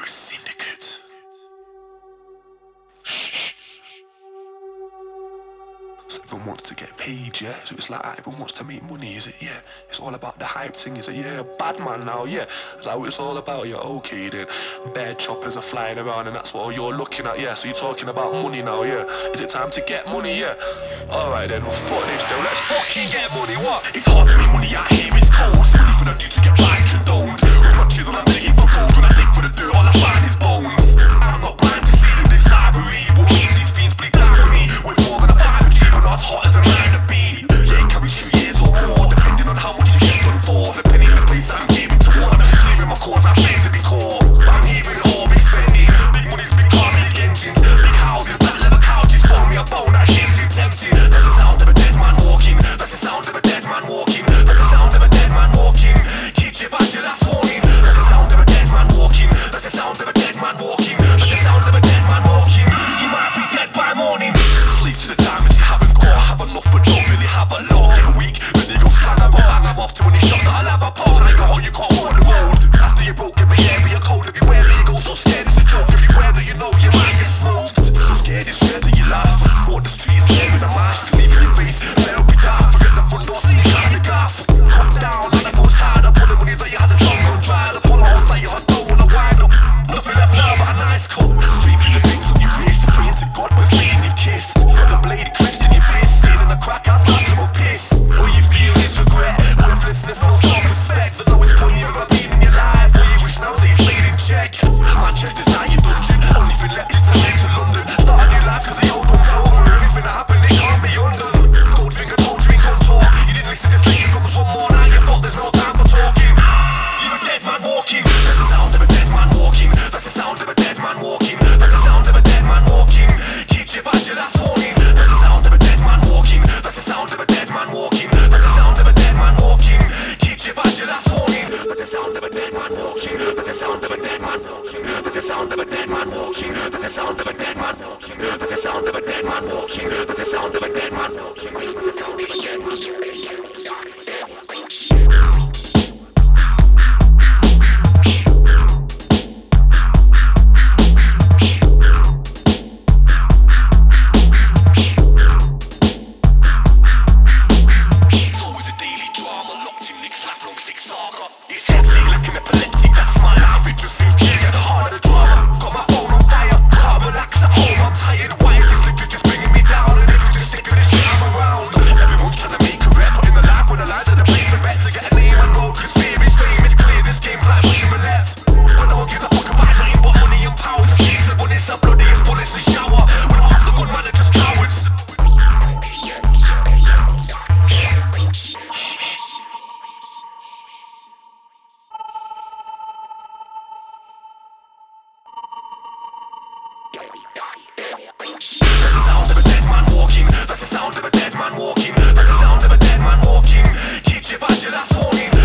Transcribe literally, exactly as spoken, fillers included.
Syndicate. So everyone wants to get paid, yeah? So it's like that, everyone wants to make money, is it? Yeah. It's all about the hype thing, is it? Yeah, bad man now, yeah. Is that what it's all about? Yeah, okay then. Bear choppers are flying around and that's what you're looking at, yeah. So you're talking about money now, yeah. Is it time to get money, yeah? Alright then, well fuck this then, let's fucking get money, what? It's hard to make money out here, it's cold. So anything I do to get by is condoned. With my chisel I'm digging for gold. When I dig for the dirt, all I find is bones. I'm not blind to see this ivory. What mean these fiends bleed down for me? With more than a five G, but not as hot as a line to be. Yeah, it carries two years or more, depending on how much you get done for. Depending on the place I'm giving to one. Clearing my cause, I'm trained to be caught. But I'm hearing it all, big spending. Big money's big cars, big engines. Big houses, black leather couches. Throw me a bone, that shit's too tempting. That's the sound of a dead man walking. That's the sound of a dead man walking. That's the sound of a dead man walking. Keep your back till that's warning. That's the sound of a dead man walking. That's the sound of a dead man walking. That's the sound of a dead man walking. He might be dead by morning. Sleep to the diamonds you haven't got. Have enough but don't really have a lot. Get weak, then you go slang up or bang up off to any shot that I'll have a part. Now you're hot, you can't hold the road. After you broke every area cold, everywhere that you go so scared it's a joke. Everywhere that you know you might get smoked. So scared it's scared that you laugh. Walk the streets wearing a mask, leaving your face, better be daft. Forget the front door so you can't get gaff. Come down, and the phone's tied up. All the money that you had is long gone dried up. All the holes that you had don't wanna wind up. Nothing left now but a nice cut. Straight through the things on your wrist, praying to God but saying you've kissed. Got the blade clipped in your fist, sitting in a crack house, bathroom of piss. All you feel is regret, worthlessness, no self-respect. The lowest point you've ever been in your life. All you wish now is that you stayed in check. Manchester's now your dungeon. Only thing left is to live to London. Start a new life cause the old one's over. Everything that happened it can't be undone. Don't drink and don't drink, don't talk. You didn't listen to say it comes one more night. You thought there's no time for talking. You're a dead man walking. That's the sound of a dead man walking. That's the sound of a dead man walking. That's the sound of a dead man walking. Keep your back till that's warning. That's the sound of a dead man walking. That's the sound of a dead man walking. That's the sound of a dead man walking. Keep your back till that's warning. That's the sound of a dead man walking. That's the sound of a dead man walking. That's the sound of a dead man walking. That's the sound of a dead man walking. That's the sound of a dead man walking. That's the sound of a dead man walking. That's the sound of a dead man walking. It's hectic like an epileptic, that's my life, it just seems to get harder to drama. Got my phone on fire, can't relax at home, I'm tired. Why is this liquor just bringing me down? And if you just sticking this shit I'm around. Everyone's trying to make a rep, putting the life when the lights in the place a bet to get a name and road. Cause fear is fame, it's clear this game's like pushing roulette. But no one gives a fuck about name, but money and power. Just keeps it when it's a bloody as bullets and shower. When half the good man are just cowards. That's the sound of a dead man walking. That's the sound of a dead man walking. That's the sound of a dead man walking. Keep your back till that's warning.